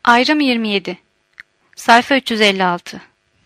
Ayrım 27. Sayfa 356.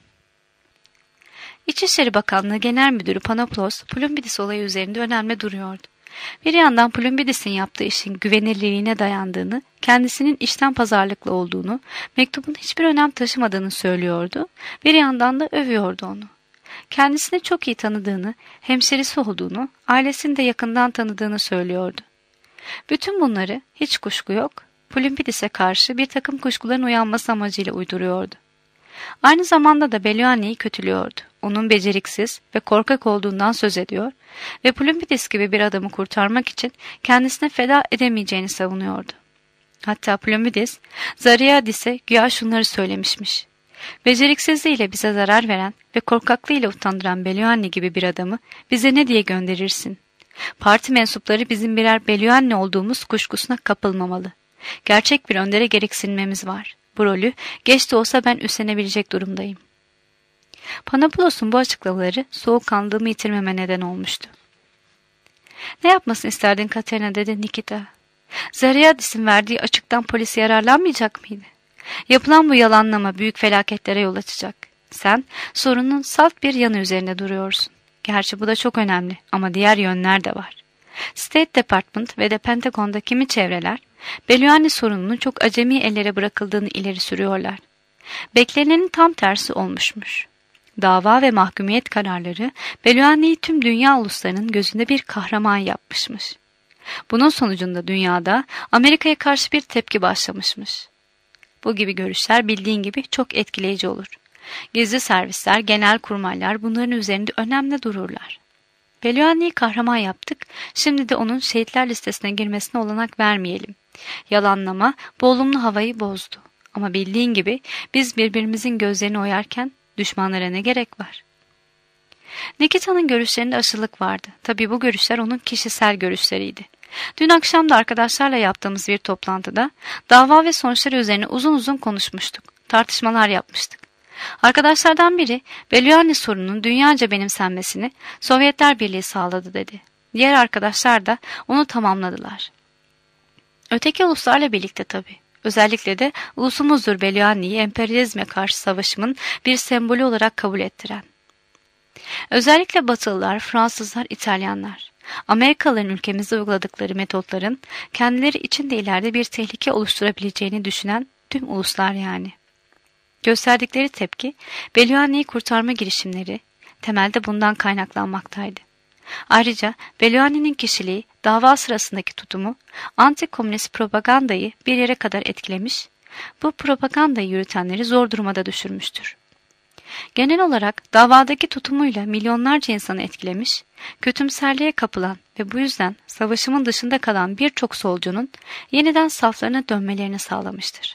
İçişleri Bakanlığı Genel Müdürü Panopoulos, Plumbidis olayı üzerinde önemli duruyordu. Bir yandan Plumbidis'in yaptığı işin güvenilirliğine dayandığını, kendisinin işten pazarlıklı olduğunu, mektubun hiçbir önem taşımadığını söylüyordu, bir yandan da övüyordu onu. Kendisini çok iyi tanıdığını, hemşerisi olduğunu, ailesini de yakından tanıdığını söylüyordu. Bütün bunları, hiç kuşku yok, Plumbidis'e karşı bir takım kuşkuların uyanması amacıyla uyduruyordu. Aynı zamanda da Beliani'yi kötülüyordu. Onun beceriksiz ve korkak olduğundan söz ediyor ve Plumbidis gibi bir adamı kurtarmak için kendisine feda edemeyeceğini savunuyordu. Hatta Plumbidis, Zariadis'e güya şunları söylemişmiş. Beceriksizliğiyle bize zarar veren ve korkaklığıyla utandıran Beliani gibi bir adamı bize ne diye gönderirsin? Parti mensupları bizim birer Beliani olduğumuz kuşkusuna kapılmamalı. Gerçek bir öndere gereksinmemiz var. Bu rolü geç de olsa ben üstlenebilecek durumdayım. Panopoulos'un bu açıklamaları soğukkanlılığımı yitirmeme neden olmuştu. Ne yapmasını isterdin Katerina, dedi Nikita. Zariadis'in verdiği açıktan polisi yararlanmayacak mıydı? Yapılan bu yalanlama büyük felaketlere yol açacak. Sen sorunun salt bir yanı üzerinde duruyorsun. Gerçi bu da çok önemli ama diğer yönler de var. State Department ve de Pentagon'da kimi çevreler, Beliani sorununun çok acemi ellere bırakıldığını ileri sürüyorlar. Beklenenin tam tersi olmuşmuş. Dava ve mahkumiyet kararları Beliani'yi tüm dünya uluslarının gözünde bir kahraman yapmışmış. Bunun sonucunda dünyada Amerika'ya karşı bir tepki başlamışmış. Bu gibi görüşler bildiğin gibi çok etkileyici olur. Gizli servisler, genel kurmaylar bunların üzerinde önemli dururlar. Beliani'yi kahraman yaptık, şimdi de onun şehitler listesine girmesine olanak vermeyelim. Yalanlama bu olumlu havayı bozdu. Ama bildiğin gibi biz birbirimizin gözlerini oyarken düşmanlara ne gerek var? Nikita'nın görüşlerinde aşılık vardı. Tabii bu görüşler onun kişisel görüşleriydi. Dün akşam da arkadaşlarla yaptığımız bir toplantıda dava ve sonuçları üzerine uzun uzun konuşmuştuk. Tartışmalar yapmıştık. Arkadaşlardan biri Beliani sorununun dünyaca benimsenmesini Sovyetler Birliği sağladı dedi. Diğer arkadaşlar da onu tamamladılar. Öteki uluslarla birlikte tabii. Özellikle de ulusumuzdur Beliani'yi emperyalizme karşı savaşımın bir sembolü olarak kabul ettiren. Özellikle Batılılar, Fransızlar, İtalyanlar, Amerikalıların ülkemizde uyguladıkları metotların kendileri için de ileride bir tehlike oluşturabileceğini düşünen tüm uluslar yani. Gösterdikleri tepki, Beliani'yi kurtarma girişimleri temelde bundan kaynaklanmaktaydı. Ayrıca Beliani'nin kişiliği, dava sırasındaki tutumu, anti-komünist propagandayı bir yere kadar etkilemiş, bu propagandayı yürütenleri zor duruma da düşürmüştür. Genel olarak davadaki tutumuyla milyonlarca insanı etkilemiş, kötümserliğe kapılan ve bu yüzden savaşımın dışında kalan birçok solcunun yeniden saflarına dönmelerini sağlamıştır.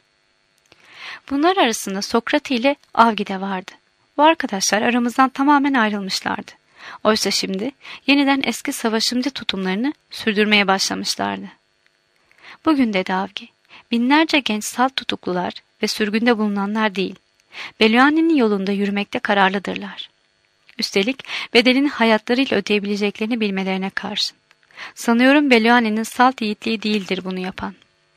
Bunlar arasında Sokrates ile Avgi de vardı. Bu arkadaşlar aramızdan tamamen ayrılmışlardı. Oysa şimdi yeniden eski savaşımcı tutumlarını sürdürmeye başlamışlardı. Bugün, dedi Avgi, binlerce genç salt tutuklular ve sürgünde bulunanlar değil, Beliani'nin yolunda yürümekte kararlıdırlar. Üstelik bedelini hayatlarıyla ödeyebileceklerini bilmelerine karşın. Sanıyorum Beliani'nin salt yiğitliği değildir bunu yapan.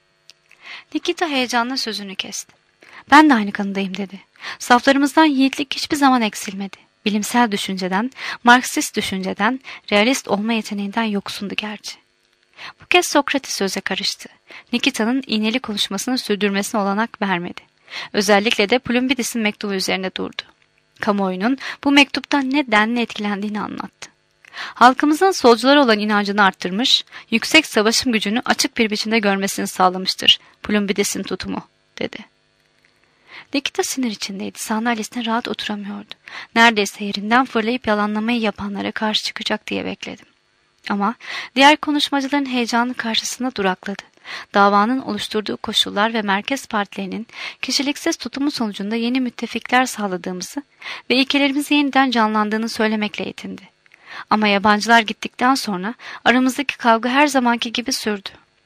Nikita heyecanla sözünü kesti. Ben de aynı kanıdayım, dedi. Saflarımızdan yiğitlik hiçbir zaman eksilmedi. Bilimsel düşünceden, Marksist düşünceden, realist olma yeteneğinden yoksundu gerçi. Bu kez Sokrates söze karıştı. Nikita'nın iğneli konuşmasını sürdürmesine olanak vermedi. Özellikle de Plumbidis'in mektubu üzerinde durdu. Kamuoyunun bu mektuptan ne denli etkilendiğini anlattı. Halkımızın solculara olan inancını arttırmış, yüksek savaşım gücünü açık bir biçimde görmesini sağlamıştır Plumbidis'in tutumu, dedi. Nikita sinir içindeydi. Sandalyesine rahat oturamıyordu. Neredeyse yerinden fırlayıp yalanlamayı yapanlara karşı çıkacak diye bekledim. Ama diğer konuşmacıların heyecanı karşısında durakladı. Davanın oluşturduğu koşullar ve merkez partilerinin kişiliksiz tutumu sonucunda yeni müttefikler sağladığımızı ve ilkelerimizi yeniden canlandığını söylemekle yetindi. Ama yabancılar gittikten sonra aramızdaki kavga her zamanki gibi sürdü.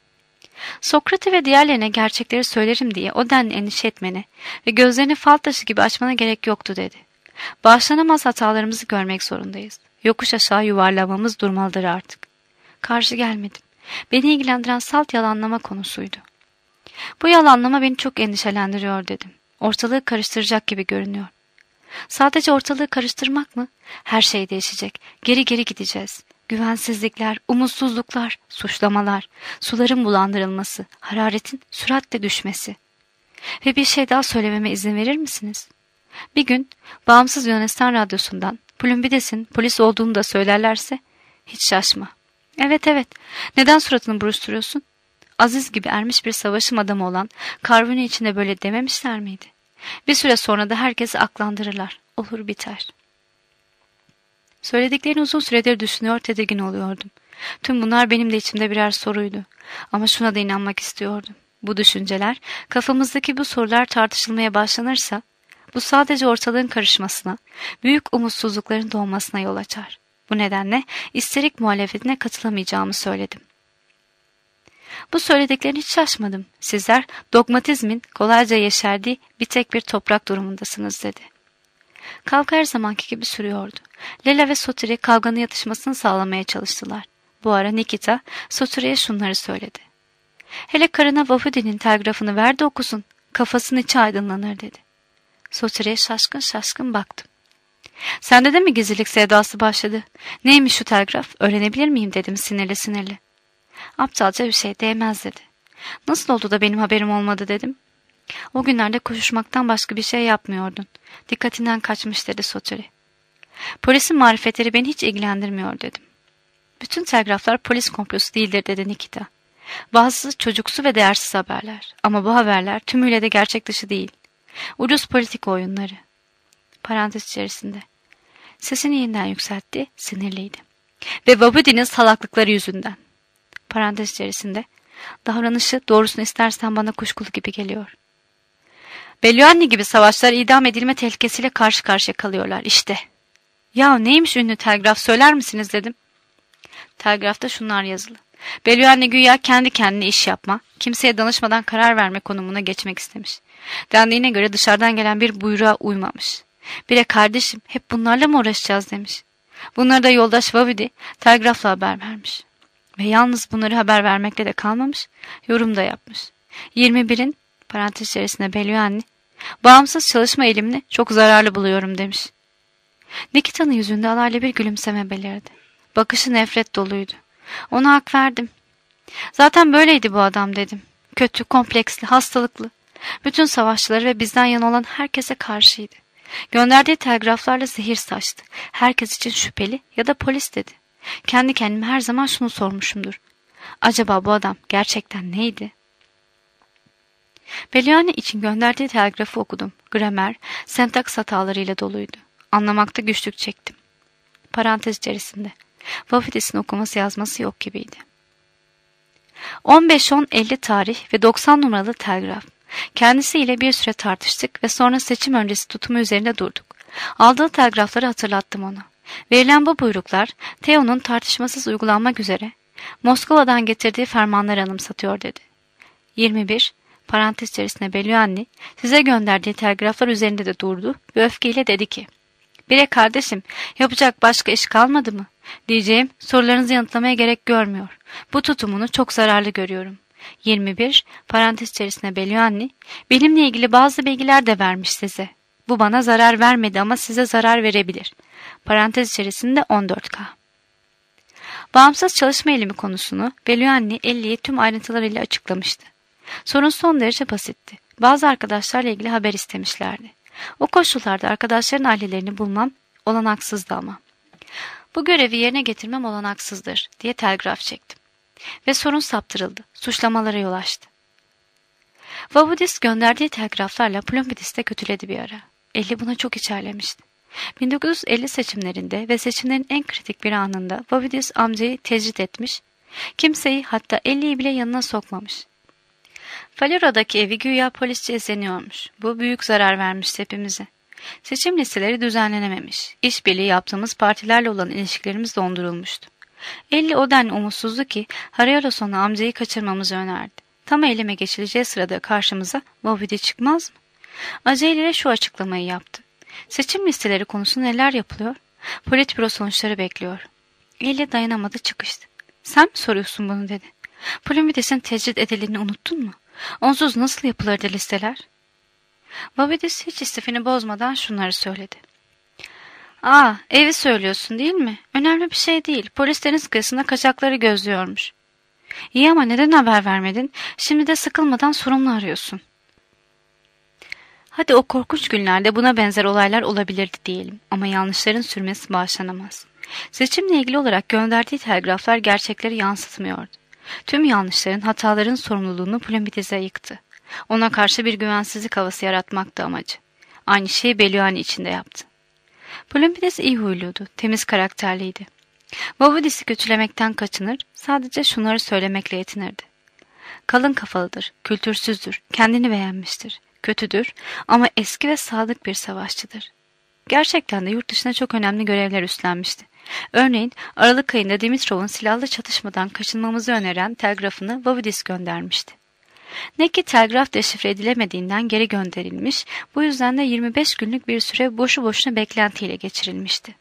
Sokrates ve diğerlerine gerçekleri söylerim diye o denli endişe etmene ve gözlerini fal taşı gibi açmana gerek yoktu, dedi. Bağışlanamaz hatalarımızı görmek zorundayız. Yokuş aşağı yuvarlamamız durmalıdır artık. Karşı gelmedim. Beni ilgilendiren salt yalanlama konusuydu. Bu yalanlama beni çok endişelendiriyor dedim. Ortalığı karıştıracak gibi görünüyor. Sadece ortalığı karıştırmak mı? Her şey değişecek. Geri geri gideceğiz. Güvensizlikler, umutsuzluklar, suçlamalar, suların bulandırılması, hararetin süratle düşmesi. Ve bir şey daha söylememe izin verir misiniz? Bir gün bağımsız Yunanistan radyosundan Plumbides'in polis olduğunu da söylerlerse hiç şaşma. Evet evet, neden suratını buruşturuyorsun? Aziz gibi ermiş bir savaşım adamı olan Carvini için de böyle dememişler miydi? Bir süre sonra da herkesi aklandırırlar. Olur biter. Söylediklerini uzun süredir düşünüyor, tedirgin oluyordum. Tüm bunlar benim de içimde birer soruydu. Ama şuna da inanmak istiyordum. Bu düşünceler, kafamızdaki bu sorular tartışılmaya başlanırsa, bu sadece ortalığın karışmasına, büyük umutsuzlukların doğmasına yol açar. Bu nedenle isterik muhalefetine katılamayacağımı söyledim. Bu söylediklerine hiç şaşmadım. Sizler dogmatizmin kolayca yeşerdiği bir tek bir toprak durumundasınız dedi. Kavga her zamanki gibi sürüyordu. Lela ve Sotiri kavganın yatışmasını sağlamaya çalıştılar. Bu ara Nikita Sotiri'ye şunları söyledi. Hele karına Vahudi'nin telgrafını ver de okusun. Kafasının içi aydınlanır dedi. Sotiri'ye şaşkın şaşkın baktım. Sende de mi gizlilik sevdası başladı? Neymiş şu telgraf? Öğrenebilir miyim dedim sinirli sinirli. Aptalca bir şey, değmez dedi. Nasıl oldu da benim haberim olmadı dedim. O günlerde koşuşmaktan başka bir şey yapmıyordun. Dikkatinden kaçmış dedi Sotiri. Polisin marifetleri beni hiç ilgilendirmiyor dedim. Bütün telgraflar polis komplosu değildir dedi Nikita. Bazısı çocuksu ve değersiz haberler. Ama bu haberler tümüyle de gerçek dışı değil. Ucuz politika oyunları. Parantez içerisinde. Sesini yeniden yükseltti, sinirliydi. Ve Vahudi'nin salaklıkları yüzünden. Parantez içerisinde. Davranışı doğrusunu istersen bana kuşkulu gibi geliyor. Belluani gibi savaşlar idam edilme tehlikesiyle karşı karşıya kalıyorlar işte. Ya neymiş ünlü telgraf söyler misiniz dedim. Telgrafta şunlar yazılı. Belluani güya kendi kendine iş yapma, kimseye danışmadan karar verme konumuna geçmek istemiş. Dendiğine göre dışarıdan gelen bir buyruğa uymamış. Bire kardeşim hep bunlarla mı uğraşacağız demiş. Bunları da yoldaş Vahudi telgrafla haber vermiş. Ve yalnız bunları haber vermekle de kalmamış, yorum da yapmış. 21'in parantez içerisinde Belluani, bağımsız çalışma eğilimini çok zararlı buluyorum demiş. Nikita'nın yüzünde alaylı bir gülümseme belirdi. Bakışı nefret doluydu. Ona hak verdim. Zaten böyleydi bu adam dedim. Kötü, kompleksli, hastalıklı. Bütün savaşçıları ve bizden yana olan herkese karşıydı. Gönderdiği telgraflarla zehir saçtı. Herkes için şüpheli ya da polis dedi. Kendi kendime her zaman şunu sormuşumdur. Acaba bu adam gerçekten neydi? Belluani için gönderdiği telgrafı okudum. Gramer, sentaks hatalarıyla doluydu. Anlamakta güçlük çektim. Parantez içerisinde. Vahides'in okuması yazması yok gibiydi. 15-10-50 tarih ve 90 numaralı telgraf. Kendisiyle bir süre tartıştık ve sonra seçim öncesi tutumu üzerinde durduk. Aldığı telgrafları hatırlattım ona. Verilen bu buyruklar Theo'nun tartışmasız uygulanmak üzere Moskova'dan getirdiği fermanları anımsatıyor dedi. 21 parantez içerisinde Belluani size gönderdiği telgraflar üzerinde de durdu ve öfkeyle dedi ki Bire kardeşim yapacak başka iş kalmadı mı? Diyeceğim sorularınızı yanıtlamaya gerek görmüyor. Bu tutumunu çok zararlı görüyorum. 21 parantez içerisinde Belluani benimle ilgili bazı bilgiler de vermiş size. Bu bana zarar vermedi ama size zarar verebilir. Parantez içerisinde 14K. Bağımsız çalışma eğilimi konusunu Belluani 50'yi tüm ayrıntılarıyla açıklamıştı. Sorun son derece basitti. Bazı arkadaşlarla ilgili haber istemişlerdi. O koşullarda arkadaşların ailelerini bulmam olanaksızdı ama. Bu görevi yerine getirmem olanaksızdır diye telgraf çektim. Ve sorun saptırıldı. Suçlamalara yol açtı. Vahudis gönderdiği telgraflarla Plumbidis'i de kötüledi bir ara. 50 buna çok içerlemişti. 1950 seçimlerinde ve seçimlerin en kritik bir anında Vahudis amcayı tecrit etmiş, kimseyi hatta 50'yi bile yanına sokmamış. Falira'daki evi güya polisçe izleniyormuş. Bu büyük zarar vermişti hepimize. Seçim listeleri düzenlenememiş. İşbirliği yaptığımız partilerle olan ilişkilerimiz dondurulmuştu. 50 o denli umutsuzdu ki Harayala sonra amcayı kaçırmamızı önerdi. Tam eyleme geçileceği sırada karşımıza Vahudi çıkmaz mı? Aceleyle şu açıklamayı yaptı. Seçim listeleri konusunda neler yapılıyor? Politbüro sonuçları bekliyor. 50 dayanamadı çıkıştı. Sen mi soruyorsun bunu dedi. Plumbides'in tecrit edildiğini unuttun mu? Onsuz nasıl yapılırdı listeler? Vabidis hiç istifini bozmadan şunları söyledi. Evi söylüyorsun değil mi? Önemli bir şey değil. Polis deniz kıyısında kaçakları gözlüyormuş. İyi ama neden haber vermedin? Şimdi de sıkılmadan sorumlu arıyorsun. Hadi o korkunç günlerde buna benzer olaylar olabilirdi diyelim ama yanlışların sürmesi bağışlanamaz. Seçimle ilgili olarak gönderdiği telgraflar gerçekleri yansıtmıyordu. Tüm yanlışların, hataların sorumluluğunu Plumbidis'e yıktı. Ona karşı bir güvensizlik havası yaratmaktı amacı. Aynı şeyi Beliani içinde yaptı. Plumbidis iyi huyluydu, temiz karakterliydi. Vabidis'i kötülemekten kaçınır, sadece şunları söylemekle yetinirdi. Kalın kafalıdır, kültürsüzdür, kendini beğenmiştir, kötüdür ama eski ve sadık bir savaşçıdır. Gerçekten de yurt dışına çok önemli görevler üstlenmişti. Örneğin Aralık ayında Dimitrov'un silahlı çatışmadan kaçınmamızı öneren telgrafını Vabidis göndermişti. Ne ki telgraf deşifre edilemediğinden geri gönderilmiş, bu yüzden de 25 günlük bir süre boşu boşuna beklentiyle geçirilmişti.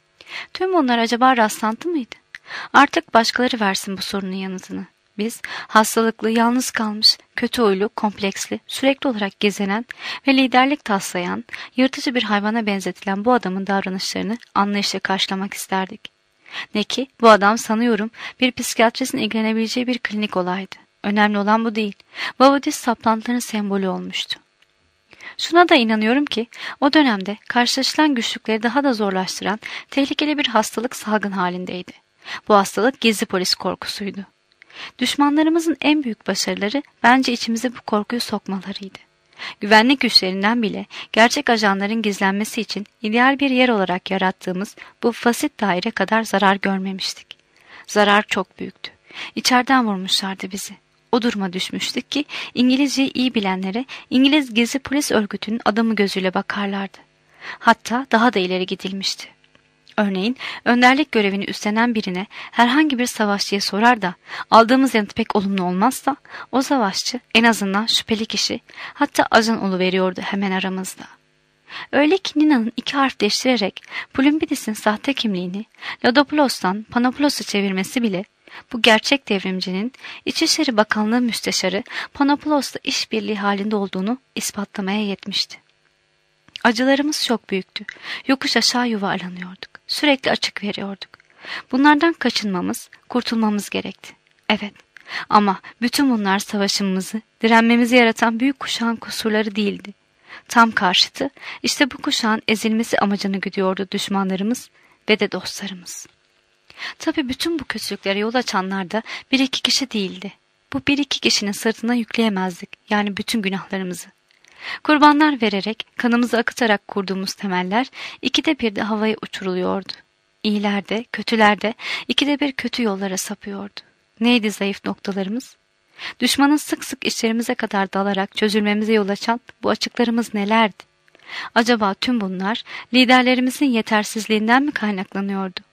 Tüm bunlar acaba rastlantı mıydı? Artık başkaları versin bu sorunun yanıtını. Biz hastalıklı, yalnız kalmış, kötü huylu, kompleksli, sürekli olarak gezenen ve liderlik taslayan, yırtıcı bir hayvana benzetilen bu adamın davranışlarını anlayışla karşılamak isterdik. Ne ki bu adam sanıyorum bir psikiyatristin ilgilenebileceği bir klinik olaydı. Önemli olan bu değil. Vabidis saplantıların sembolü olmuştu. Şuna da inanıyorum ki o dönemde karşılaşılan güçlükleri daha da zorlaştıran tehlikeli bir hastalık salgın halindeydi. Bu hastalık gizli polis korkusuydu. Düşmanlarımızın en büyük başarıları bence içimize bu korkuyu sokmalarıydı. Güvenlik güçlerinden bile gerçek ajanların gizlenmesi için ideal bir yer olarak yarattığımız bu fasit daire kadar zarar görmemiştik. Zarar çok büyüktü. İçeriden vurmuşlardı bizi. O duruma düşmüştük ki İngilizceyi iyi bilenlere İngiliz gizli polis örgütünün adamı gözüyle bakarlardı. Hatta daha da ileri gidilmişti. Örneğin önderlik görevini üstlenen birine herhangi bir savaşçıya sorar da aldığımız yanıt pek olumlu olmazsa o savaşçı en azından şüpheli kişi hatta ajan oluveriyordu hemen aramızda. Öyle ki Nina'nın 2 harf değiştirerek Plumbidis'in sahte kimliğini Ladopoulos'tan Panopoulos'a çevirmesi bile bu gerçek devrimcinin İçişleri Bakanlığı Müsteşarı Panopoulos'la işbirliği halinde olduğunu ispatlamaya yetmişti. Acılarımız çok büyüktü. Yokuş aşağı yuvarlanıyorduk. Sürekli açık veriyorduk. Bunlardan kaçınmamız, kurtulmamız gerekti. Evet. Ama bütün bunlar savaşımızı, direnmemizi yaratan büyük kuşağın kusurları değildi. Tam karşıtı, işte bu kuşağın ezilmesi amacını güdüyordu düşmanlarımız ve de dostlarımız. Tabii bütün bu kötülüklere yol açanlar da bir iki kişi değildi. Bu bir iki kişinin sırtına yükleyemezdik, yani bütün günahlarımızı. Kurbanlar vererek, kanımızı akıtarak kurduğumuz temeller 2'de 1 de havaya uçuruluyordu. İyiler de, kötüler de 2'de 1 kötü yollara sapıyordu. Neydi zayıf noktalarımız? Düşmanın sık sık işlerimize kadar dalarak çözülmemize yol açan bu açıklarımız nelerdi? Acaba tüm bunlar liderlerimizin yetersizliğinden mi kaynaklanıyordu?